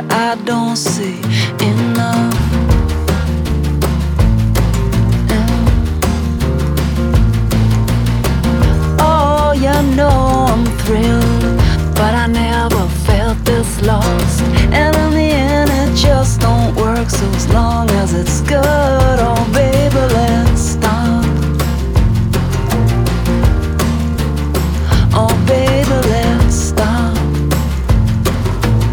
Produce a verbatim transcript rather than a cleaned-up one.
I don't see enough. Oh, you know I'm thrilled, but I never felt this lost.